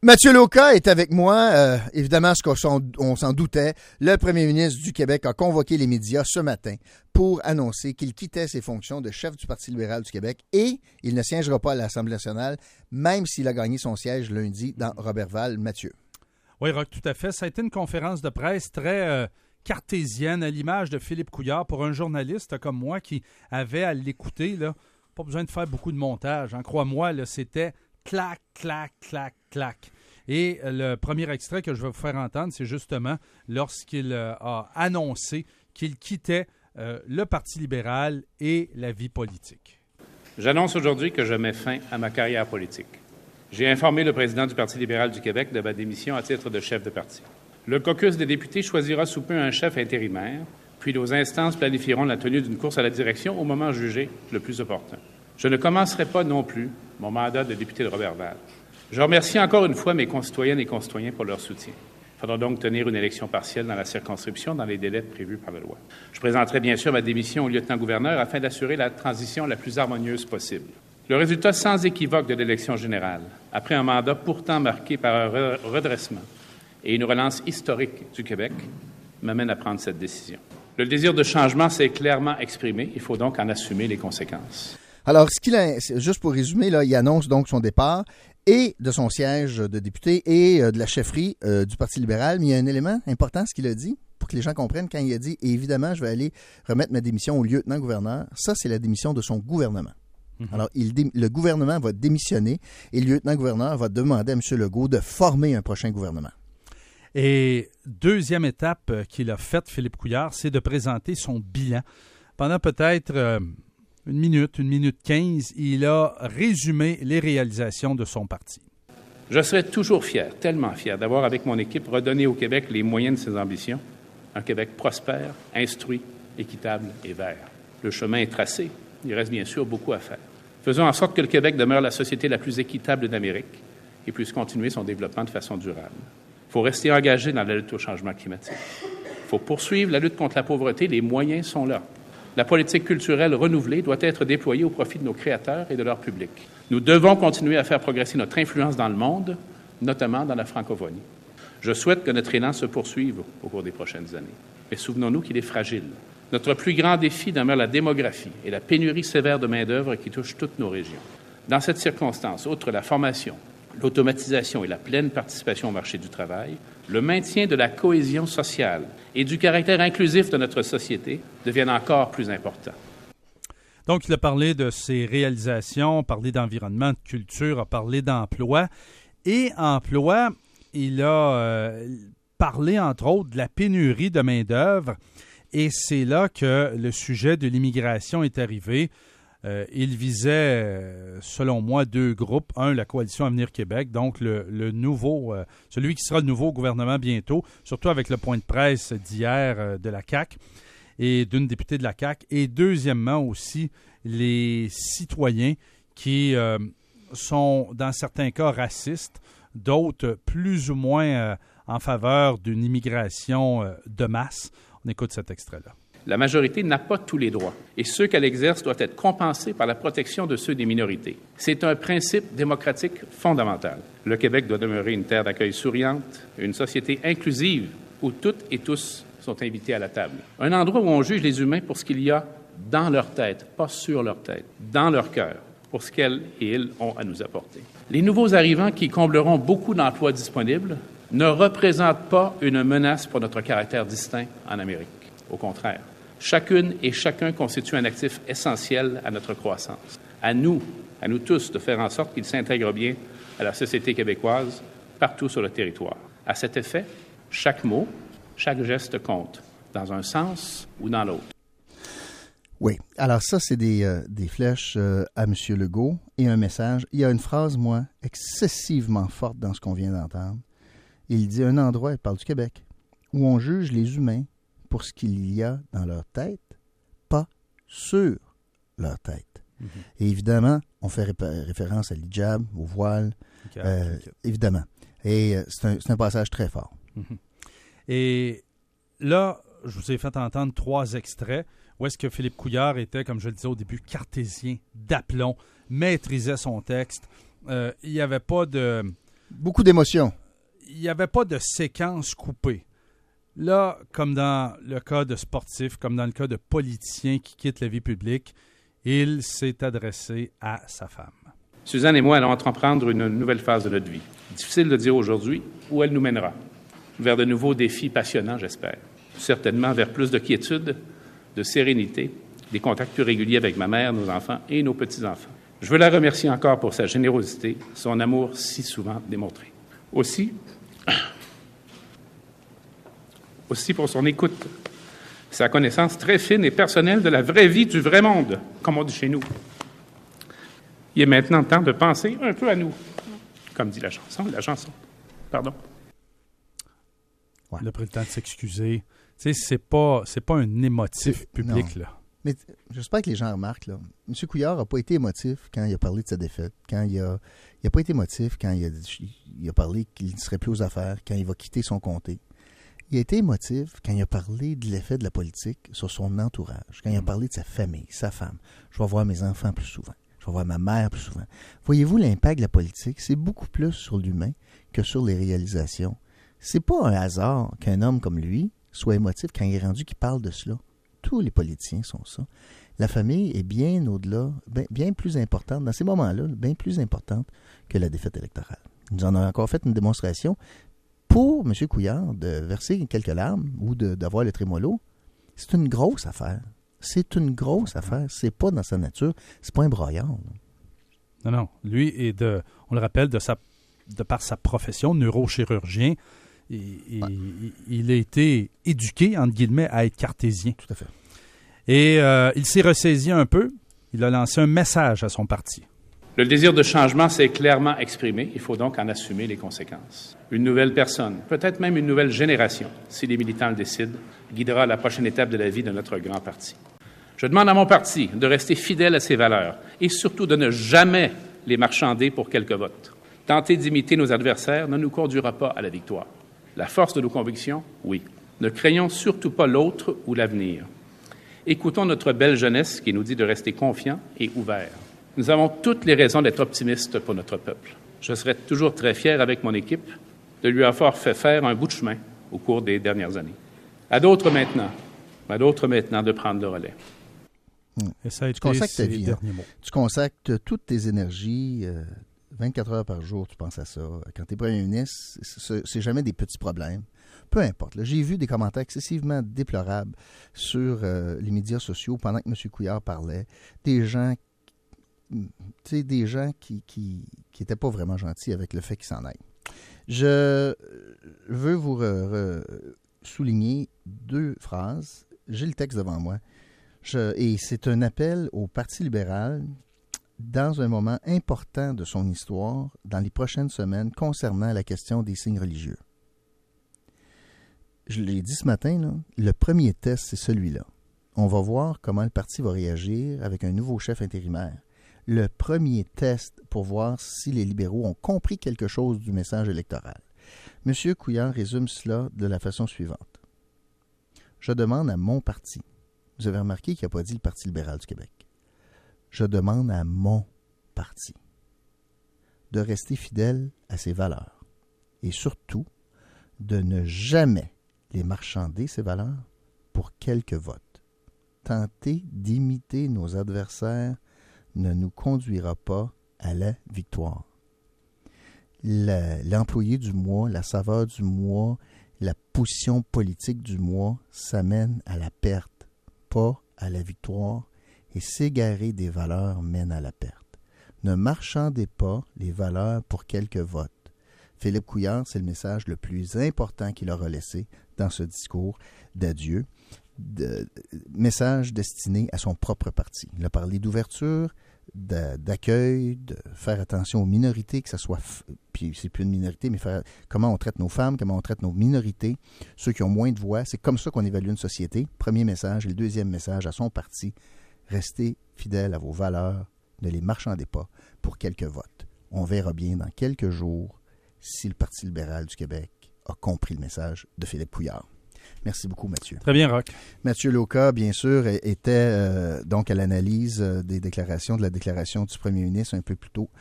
Mathieu Lauca est avec moi. Évidemment, on s'en doutait, le premier ministre du Québec a convoqué les médias ce matin pour annoncer qu'il quittait ses fonctions de chef du Parti libéral du Québec et il ne siégera pas à l'Assemblée nationale, même s'il a gagné son siège lundi dans Roberval. Mathieu. Oui, Roch, tout à fait. Ça a été une conférence de presse très cartésienne, à l'image de Philippe Couillard, pour un journaliste comme moi qui avait à l'écouter, là, pas besoin de faire beaucoup de montage. Hein. Crois-moi, là, c'était clac, clac, clac, clac. Et le premier extrait que je vais vous faire entendre, c'est justement lorsqu'il a annoncé qu'il quittait le Parti libéral et la vie politique. J'annonce aujourd'hui que je mets fin à ma carrière politique. J'ai informé le président du Parti libéral du Québec de ma démission à titre de chef de parti. Le caucus des députés choisira sous peu un chef intérimaire, puis nos instances planifieront la tenue d'une course à la direction au moment jugé le plus opportun. Je ne commencerai pas non plus mon mandat de député de Roberval. Je remercie encore une fois mes concitoyennes et concitoyens pour leur soutien. Il faudra donc tenir une élection partielle dans la circonscription dans les délais prévus par la loi. Je présenterai bien sûr ma démission au lieutenant-gouverneur afin d'assurer la transition la plus harmonieuse possible. Le résultat sans équivoque de l'élection générale, après un mandat pourtant marqué par un redressement et une relance historique du Québec, m'amène à prendre cette décision. Le désir de changement s'est clairement exprimé. Il faut donc en assumer les conséquences. Alors, juste pour résumer, là, il annonce donc son départ et de son siège de député et de la chefferie du Parti libéral. Mais il y a un élément important, ce qu'il a dit, pour que les gens comprennent, quand il a dit « Évidemment, je vais aller remettre ma démission au lieutenant-gouverneur », ça, c'est la démission de son gouvernement. Mm-hmm. Alors, le gouvernement va démissionner et le lieutenant-gouverneur va demander à M. Legault de former un prochain gouvernement. Et deuxième étape qu'il a faite, Philippe Couillard, c'est de présenter son bilan. Pendant peut-être une minute 15, il a résumé les réalisations de son parti. Je serai toujours fier, tellement fier, d'avoir avec mon équipe redonné au Québec les moyens de ses ambitions. Un Québec prospère, instruit, équitable et vert. Le chemin est tracé. Il reste bien sûr beaucoup à faire. Faisons en sorte que le Québec demeure la société la plus équitable d'Amérique et puisse continuer son développement de façon durable. Il faut rester engagé dans la lutte au changement climatique. Il faut poursuivre la lutte contre la pauvreté. Les moyens sont là. La politique culturelle renouvelée doit être déployée au profit de nos créateurs et de leur public. Nous devons continuer à faire progresser notre influence dans le monde, notamment dans la francophonie. Je souhaite que notre élan se poursuive au cours des prochaines années. Mais souvenons-nous qu'il est fragile. Notre plus grand défi demeure la démographie et la pénurie sévère de main-d'œuvre qui touche toutes nos régions. Dans cette circonstance, outre la formation, l'automatisation et la pleine participation au marché du travail, le maintien de la cohésion sociale et du caractère inclusif de notre société deviennent encore plus importants. Donc, il a parlé de ses réalisations, parlé d'environnement, de culture, a parlé d'emploi. Et emploi, il a parlé, entre autres, de la pénurie de main-d'œuvre. Et c'est là que le sujet de l'immigration est arrivé. Il visait, selon moi, deux groupes. Un, la Coalition Avenir Québec, donc le nouveau, celui qui sera le nouveau gouvernement bientôt, surtout avec le point de presse d'hier de la CAQ et d'une députée de la CAQ. Et deuxièmement aussi, les citoyens qui sont, dans certains cas, racistes, d'autres plus ou moins en faveur d'une immigration de masse. On écoute cet extrait-là. La majorité n'a pas tous les droits et ceux qu'elle exerce doivent être compensés par la protection de ceux des minorités. C'est un principe démocratique fondamental. Le Québec doit demeurer une terre d'accueil souriante, une société inclusive où toutes et tous sont invités à la table. Un endroit où on juge les humains pour ce qu'il y a dans leur tête, pas sur leur tête, dans leur cœur, pour ce qu'elles et ils ont à nous apporter. Les nouveaux arrivants qui combleront beaucoup d'emplois disponibles ne représentent pas une menace pour notre caractère distinct en Amérique. Au contraire. Chacune et chacun constitue un actif essentiel à notre croissance. À nous tous, de faire en sorte qu'ils s'intègrent bien à la société québécoise partout sur le territoire. À cet effet, chaque mot, chaque geste compte, dans un sens ou dans l'autre. Oui, alors ça, c'est des flèches à M. Legault et un message. Il y a une phrase, moi, excessivement forte dans ce qu'on vient d'entendre. Il dit un endroit, il parle du Québec, où on juge les humains pour ce qu'il y a dans leur tête, pas sur leur tête. Mm-hmm. Et évidemment, on fait référence à l'hijab, au voile, évidemment. Et c'est un passage très fort. Mm-hmm. Et là, je vous ai fait entendre 3 extraits où est-ce que Philippe Couillard était, comme je le disais au début, cartésien, d'aplomb, maîtrisait son texte. Il n'y avait pas de Beaucoup d'émotions. Il n'y avait pas de séquence coupée. Là, comme dans le cas de sportifs, comme dans le cas de politiciens qui quittent la vie publique, il s'est adressé à sa femme. Suzanne et moi allons entreprendre une nouvelle phase de notre vie. Difficile de dire aujourd'hui où elle nous mènera. Vers de nouveaux défis passionnants, j'espère. Certainement vers plus de quiétude, de sérénité, des contacts plus réguliers avec ma mère, nos enfants et nos petits-enfants. Je veux la remercier encore pour sa générosité, son amour si souvent démontré. Aussi pour son écoute, sa connaissance très fine et personnelle de la vraie vie du vrai monde, comme on dit chez nous. Il est maintenant temps de penser un peu à nous, comme dit la chanson. Pardon. Ouais. Il a pris le temps de s'excuser. Tu sais, c'est pas un émotif public, non. Là. Mais j'espère que les gens remarquent, là. M. Couillard n'a pas été émotif quand il a parlé de sa défaite, quand il a pas été émotif quand il a parlé qu'il ne serait plus aux affaires, quand il va quitter son comté. Il a été émotif quand il a parlé de l'effet de la politique sur son entourage, quand il a parlé de sa famille, sa femme. Je vais voir mes enfants plus souvent. Je vais voir ma mère plus souvent. Voyez-vous, l'impact de la politique, c'est beaucoup plus sur l'humain que sur les réalisations. C'est pas un hasard qu'un homme comme lui soit émotif quand il est rendu qu'il parle de cela. Tous les politiciens sont ça. La famille est bien au-delà, bien plus importante, dans ces moments-là, bien plus importante que la défaite électorale. Il nous en a encore fait une démonstration. Pour M. Couillard, de verser quelques larmes ou d'avoir le trémolo, c'est une grosse affaire. C'est une grosse affaire. C'est pas dans sa nature. C'est pas un broyard. Là. Non. Lui est on le rappelle, de par sa profession, neurochirurgien, il a été éduqué, entre guillemets, à être cartésien. Tout à fait. Et il s'est ressaisi un peu. Il a lancé un message à son parti. Le désir de changement s'est clairement exprimé. Il faut donc en assumer les conséquences. Une nouvelle personne, peut-être même une nouvelle génération, si les militants le décident, guidera la prochaine étape de la vie de notre grand parti. Je demande à mon parti de rester fidèle à ses valeurs et surtout de ne jamais les marchander pour quelques votes. Tenter d'imiter nos adversaires ne nous conduira pas à la victoire. La force de nos convictions, oui. Ne craignons surtout pas l'autre ou l'avenir. Écoutons notre belle jeunesse qui nous dit de rester confiants et ouverts. Nous avons toutes les raisons d'être optimistes pour notre peuple. Je serai toujours très fier avec mon équipe de lui avoir fait faire un bout de chemin au cours des dernières années. À d'autres maintenant de prendre le relais. Et ça a été tu consacres ta vie. Derniers mots. Tu consacres toutes tes énergies, 24 heures par jour, tu penses à ça. Quand tu es premier ministre, c'est jamais des petits problèmes. Peu importe. Là, j'ai vu des commentaires excessivement déplorables sur les médias sociaux pendant que M. Couillard parlait. Des gens qui n'étaient pas vraiment gentils avec le fait qu'il s'en aille. Je veux vous souligner 2 phrases. J'ai le texte devant moi. Et c'est un appel au Parti libéral dans un moment important de son histoire dans les prochaines semaines concernant la question des signes religieux. Je l'ai dit ce matin, là, le premier test, c'est celui-là. On va voir comment le parti va réagir avec un nouveau chef intérimaire. Le premier test pour voir si les libéraux ont compris quelque chose du message électoral. M. Couillard résume cela de la façon suivante. Je demande à mon parti. Vous avez remarqué qu'il n'a pas dit le Parti libéral du Québec. Je demande à mon parti de rester fidèle à ses valeurs et surtout de ne jamais les marchander, ces valeurs, pour quelques votes. Tenter d'imiter nos adversaires ne nous conduira pas à la victoire. L'employé du mois, la saveur du mois, la position politique du mois, ça mène à la perte, pas à la victoire, et s'égarer des valeurs mène à la perte. Ne marchandez pas les valeurs pour quelques votes. Philippe Couillard, c'est le message le plus important qu'il aura laissé dans ce discours d'adieu. Message destiné à son propre parti. Il a parlé d'ouverture, d'accueil, de faire attention aux minorités, que ce soit, puis c'est plus une minorité, mais comment on traite nos femmes, comment on traite nos minorités, ceux qui ont moins de voix. C'est comme ça qu'on évalue une société. Premier message. Et le deuxième message à son parti, restez fidèles à vos valeurs, ne les marchandez pas pour quelques votes. On verra bien dans quelques jours si le Parti libéral du Québec a compris le message de Philippe Couillard. Merci beaucoup, Mathieu. Très bien, Roch. Mathieu Lauca, bien sûr, était donc à l'analyse des déclarations, de la déclaration du premier ministre un peu plus tôt